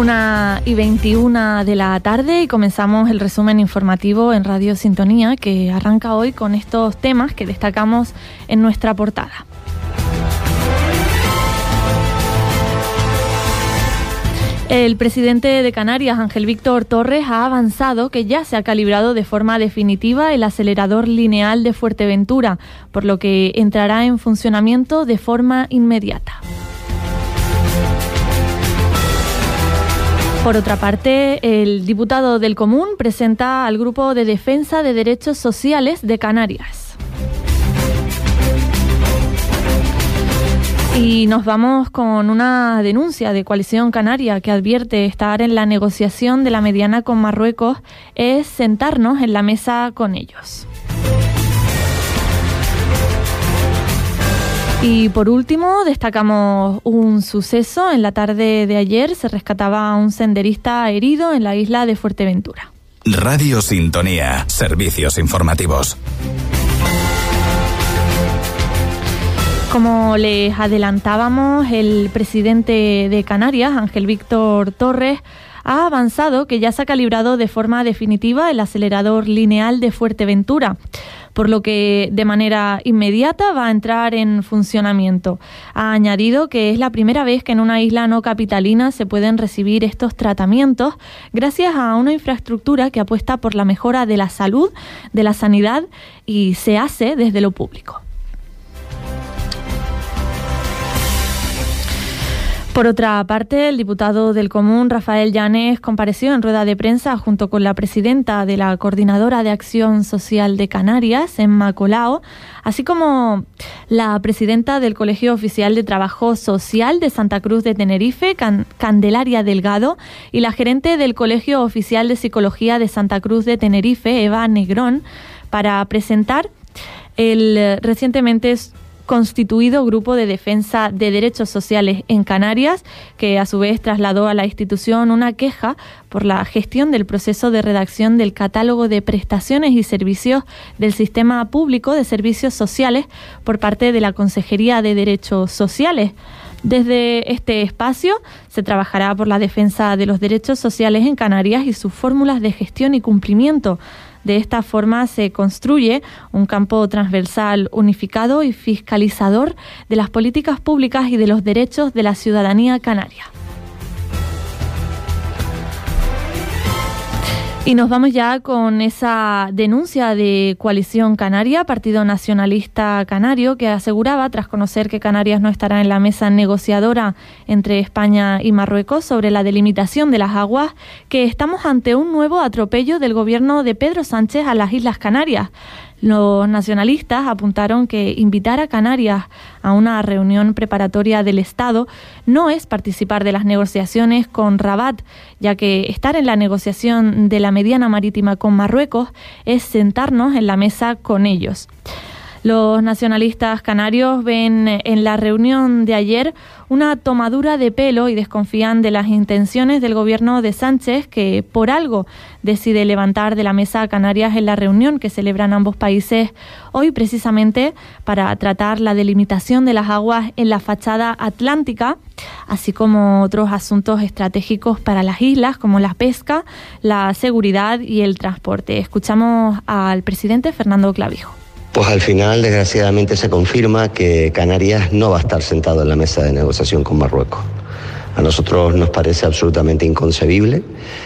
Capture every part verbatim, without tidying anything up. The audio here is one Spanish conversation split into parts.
Una y veintiuna de la tarde y comenzamos el resumen informativo en Radio Sintonía, que arranca hoy con estos temas que destacamos en nuestra portada. El presidente de Canarias, Ángel Víctor Torres, ha avanzado que ya se ha calibrado de forma definitiva el acelerador lineal de Fuerteventura, por lo que entrará en funcionamiento de forma inmediata. Por otra parte, el diputado del Común presenta al Grupo de Defensa de Derechos Sociales de Canarias. Y nos vamos con una denuncia de Coalición Canaria que advierte estar en la negociación de la mediana con Marruecos es sentarnos en la mesa con ellos. Y por último, destacamos un suceso. En la tarde de ayer se rescataba a un senderista herido en la isla de Fuerteventura. Radio Sintonía, servicios informativos. Como les adelantábamos, el presidente de Canarias, Ángel Víctor Torres, ha avanzado que ya se ha calibrado de forma definitiva el acelerador lineal de Fuerteventura, por lo que de manera inmediata va a entrar en funcionamiento. Ha añadido que es la primera vez que en una isla no capitalina se pueden recibir estos tratamientos gracias a una infraestructura que apuesta por la mejora de la salud, de la sanidad y se hace desde lo público. Por otra parte, el diputado del Común, Rafael Llanes, compareció en rueda de prensa junto con la presidenta de la Coordinadora de Acción Social de Canarias, Emma Colau, así como la presidenta del Colegio Oficial de Trabajo Social de Santa Cruz de Tenerife, Can- Candelaria Delgado, y la gerente del Colegio Oficial de Psicología de Santa Cruz de Tenerife, Eva Negrón, para presentar el recientemente constituido Grupo de Defensa de Derechos Sociales en Canarias, que a su vez trasladó a la institución una queja por la gestión del proceso de redacción del catálogo de prestaciones y servicios del Sistema Público de Servicios Sociales por parte de la Consejería de Derechos Sociales. Desde este espacio se trabajará por la defensa de los derechos sociales en Canarias y sus fórmulas de gestión y cumplimiento. De esta forma se construye un campo transversal unificado y fiscalizador de las políticas públicas y de los derechos de la ciudadanía canaria. Y nos vamos ya con esa denuncia de Coalición Canaria, Partido Nacionalista Canario, que aseguraba, tras conocer que Canarias no estará en la mesa negociadora entre España y Marruecos sobre la delimitación de las aguas, que estamos ante un nuevo atropello del gobierno de Pedro Sánchez a las Islas Canarias. Los nacionalistas apuntaron que invitar a Canarias a una reunión preparatoria del Estado no es participar de las negociaciones con Rabat, ya que estar en la negociación de la mediana marítima con Marruecos es sentarnos en la mesa con ellos. Los nacionalistas canarios ven en la reunión de ayer una tomadura de pelo y desconfían de las intenciones del gobierno de Sánchez, que por algo decide levantar de la mesa a Canarias en la reunión que celebran ambos países hoy, precisamente para tratar la delimitación de las aguas en la fachada atlántica, así como otros asuntos estratégicos para las islas como la pesca, la seguridad y el transporte. Escuchamos al presidente Fernando Clavijo. Pues al final, desgraciadamente, se confirma que Canarias no va a estar sentado en la mesa de negociación con Marruecos. A nosotros nos parece absolutamente inconcebible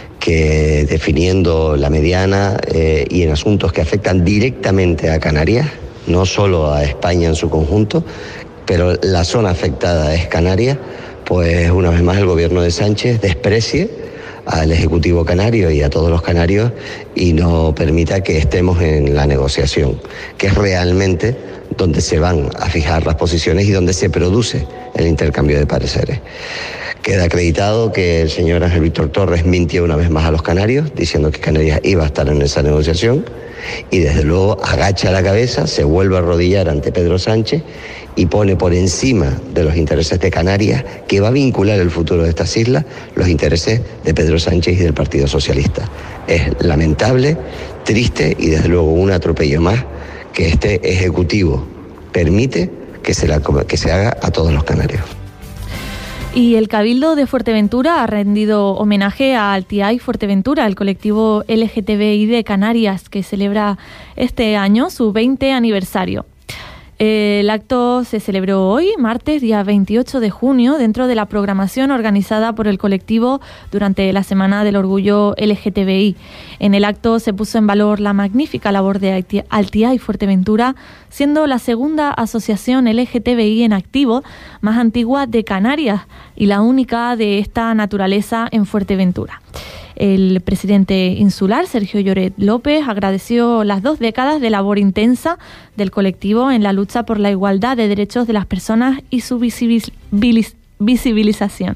que, definiendo la mediana eh, y en asuntos que afectan directamente a Canarias, no solo a España en su conjunto, pero la zona afectada es Canarias, pues una vez más el gobierno de Sánchez desprecie al Ejecutivo canario y a todos los canarios y no permita que estemos en la negociación, que es realmente donde se van a fijar las posiciones y donde se produce el intercambio de pareceres. Queda acreditado que el señor Ángel Víctor Torres mintió una vez más a los canarios, diciendo que Canarias iba a estar en esa negociación, y desde luego agacha la cabeza, se vuelve a arrodillar ante Pedro Sánchez y pone por encima de los intereses de Canarias, que va a vincular el futuro de estas islas, los intereses de Pedro Sánchez y del Partido Socialista. Es lamentable, triste y desde luego un atropello más que este Ejecutivo permite que se, la, que se haga a todos los canarios. Y el Cabildo de Fuerteventura ha rendido homenaje a Altiay Fuerteventura, el colectivo L G T B I de Canarias, que celebra este año su veinte aniversario. El acto se celebró hoy, martes, día veintiocho de junio, dentro de la programación organizada por el colectivo durante la Semana del Orgullo L G T B I. En el acto se puso en valor la magnífica labor de Altiay Fuerteventura, siendo la segunda asociación L G T B I en activo más antigua de Canarias y la única de esta naturaleza en Fuerteventura. El presidente insular, Sergio Lloret López, agradeció las dos décadas de labor intensa del colectivo en la lucha por la igualdad de derechos de las personas y su visibilización.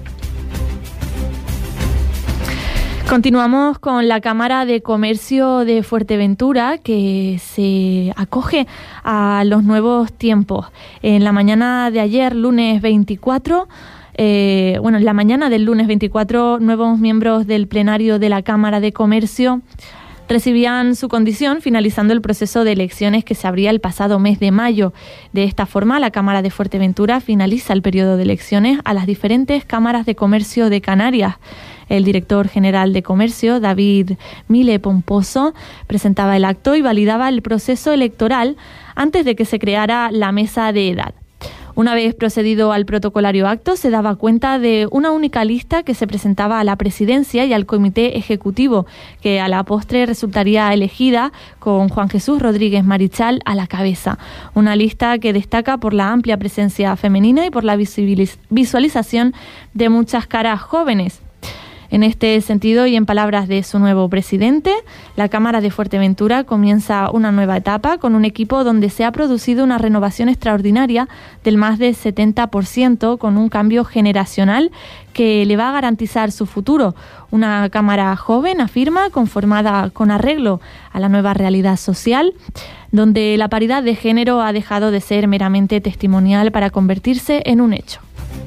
Continuamos con la Cámara de Comercio de Fuerteventura, que se acoge a los nuevos tiempos. En la mañana de ayer, lunes veinticuatro, Eh, bueno, en la mañana del lunes veinticuatro, nuevos miembros del plenario de la Cámara de Comercio recibían su condición, finalizando el proceso de elecciones que se abría el pasado mes de mayo. De esta forma, la Cámara de Fuerteventura finaliza el periodo de elecciones a las diferentes cámaras de comercio de Canarias. El director general de Comercio, David Mile Pomposo, presentaba el acto y validaba el proceso electoral antes de que se creara la mesa de edad. Una vez procedido al protocolario acto, se daba cuenta de una única lista que se presentaba a la presidencia y al comité ejecutivo, que a la postre resultaría elegida con Juan Jesús Rodríguez Marichal a la cabeza. Una lista que destaca por la amplia presencia femenina y por la visibiliz- visualización de muchas caras jóvenes. En este sentido, y en palabras de su nuevo presidente, la Cámara de Fuerteventura comienza una nueva etapa con un equipo donde se ha producido una renovación extraordinaria del más del setenta por ciento, con un cambio generacional que le va a garantizar su futuro. Una Cámara joven, afirma, conformada con arreglo a la nueva realidad social, donde la paridad de género ha dejado de ser meramente testimonial para convertirse en un hecho.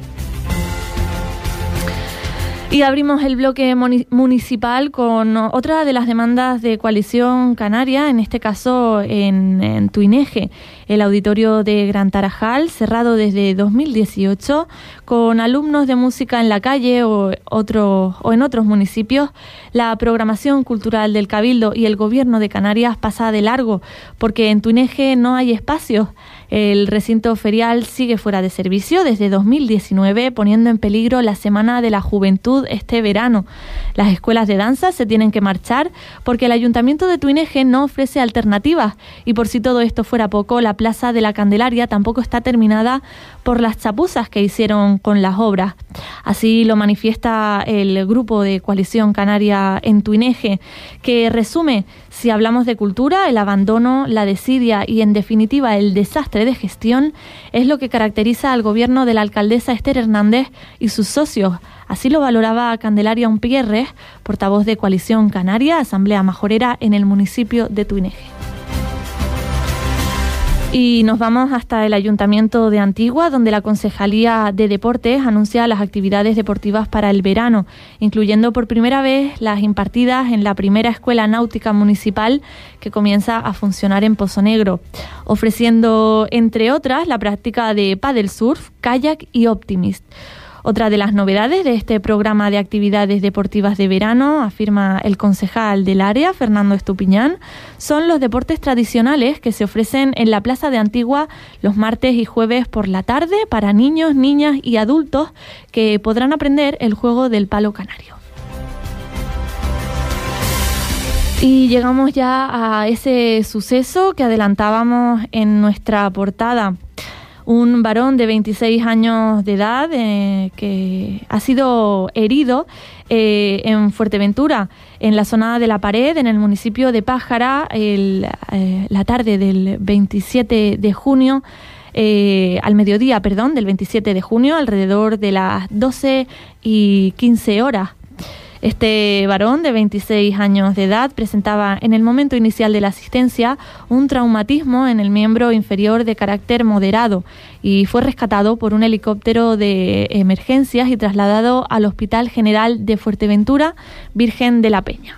Y abrimos el bloque municipal con otra de las demandas de Coalición Canaria, en este caso en, en Tuineje, el auditorio de Gran Tarajal, cerrado desde dos mil dieciocho, con alumnos de música en la calle o, otro, o en otros municipios. La programación cultural del Cabildo y el Gobierno de Canarias pasa de largo, porque en Tuineje no hay espacios. El recinto ferial sigue fuera de servicio desde dos mil diecinueve, poniendo en peligro la Semana de la Juventud este verano. Las escuelas de danza se tienen que marchar porque el Ayuntamiento de Tuineje no ofrece alternativas, y por si todo esto fuera poco, la Plaza de la Candelaria tampoco está terminada por las chapuzas que hicieron con las obras. Así lo manifiesta el grupo de Coalición Canaria en Tuineje, que resume: si hablamos de cultura, el abandono, la desidia y, en definitiva, el desastre de gestión es lo que caracteriza al gobierno de la alcaldesa Esther Hernández y sus socios. Así lo valoraba Candelaria Umpierres, portavoz de Coalición Canaria, Asamblea Majorera en el municipio de Tuineje. Y nos vamos hasta el Ayuntamiento de Antigua, donde la Concejalía de Deportes anuncia las actividades deportivas para el verano, incluyendo por primera vez las impartidas en la primera escuela náutica municipal que comienza a funcionar en Pozo Negro, ofreciendo, entre otras, la práctica de paddle surf, kayak y optimist. Otra de las novedades de este programa de actividades deportivas de verano, afirma el concejal del área, Fernando Estupiñán, son los deportes tradicionales que se ofrecen en la Plaza de Antigua los martes y jueves por la tarde para niños, niñas y adultos que podrán aprender el juego del palo canario. Y llegamos ya a ese suceso que adelantábamos en nuestra portada. Un varón de veintiséis años de edad eh, que ha sido herido eh, en Fuerteventura, en la zona de La Pared, en el municipio de Pájara, el, eh, la tarde del veintisiete de junio, eh, al mediodía, perdón, del veintisiete de junio, alrededor de las doce y quince horas. Este varón de veintiséis años de edad presentaba en el momento inicial de la asistencia un traumatismo en el miembro inferior de carácter moderado y fue rescatado por un helicóptero de emergencias y trasladado al Hospital General de Fuerteventura, Virgen de la Peña.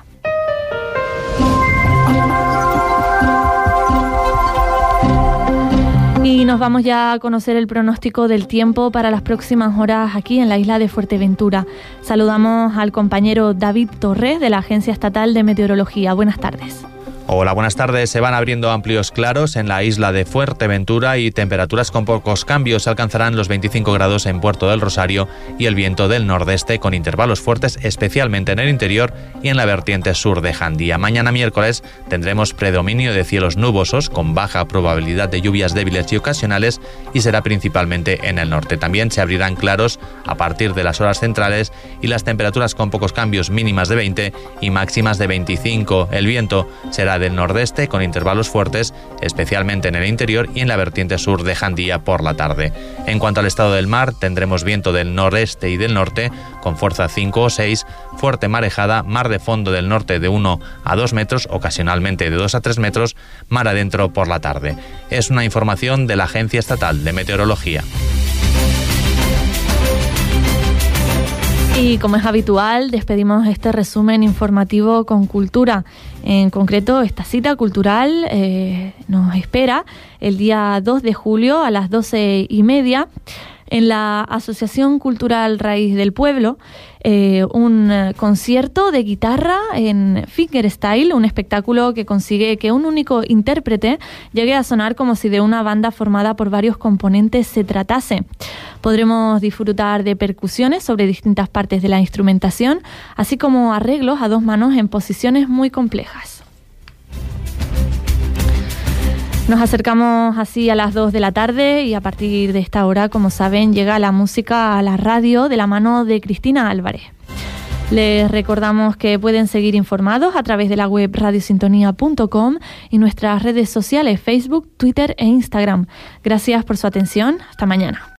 Y nos vamos ya a conocer el pronóstico del tiempo para las próximas horas aquí en la isla de Fuerteventura. Saludamos al compañero David Torres de la Agencia Estatal de Meteorología. Buenas tardes. Hola, buenas tardes. Se van abriendo amplios claros en la isla de Fuerteventura y temperaturas con pocos cambios. Alcanzarán los veinticinco grados en Puerto del Rosario y el viento del nordeste con intervalos fuertes, especialmente en el interior y en la vertiente sur de Jandía. Mañana miércoles tendremos predominio de cielos nubosos con baja probabilidad de lluvias débiles y ocasionales y será principalmente en el norte. También se abrirán claros a partir de las horas centrales y las temperaturas con pocos cambios, mínimas de veinte y máximas de veinticinco. El viento será del nordeste con intervalos fuertes, especialmente en el interior y en la vertiente sur de Jandía por la tarde. En cuanto al estado del mar, tendremos viento del noreste y del norte con fuerza cinco o seis, fuerte marejada, mar de fondo del norte de uno a dos metros, ocasionalmente de dos a tres metros, mar adentro por la tarde. Es una información de la Agencia Estatal de Meteorología. Y como es habitual, despedimos este resumen informativo con cultura. En concreto, esta cita cultural eh, nos espera el día dos de julio a las doce y media en la Asociación Cultural Raíz del Pueblo, eh, un concierto de guitarra en fingerstyle, un espectáculo que consigue que un único intérprete llegue a sonar como si de una banda formada por varios componentes se tratase. Podremos disfrutar de percusiones sobre distintas partes de la instrumentación, así como arreglos a dos manos en posiciones muy complejas. Nos acercamos así a las dos de la tarde y a partir de esta hora, como saben, llega la música a la radio de la mano de Cristina Álvarez. Les recordamos que pueden seguir informados a través de la web radio sintonía punto com y nuestras redes sociales Facebook, Twitter e Instagram. Gracias por su atención. Hasta mañana.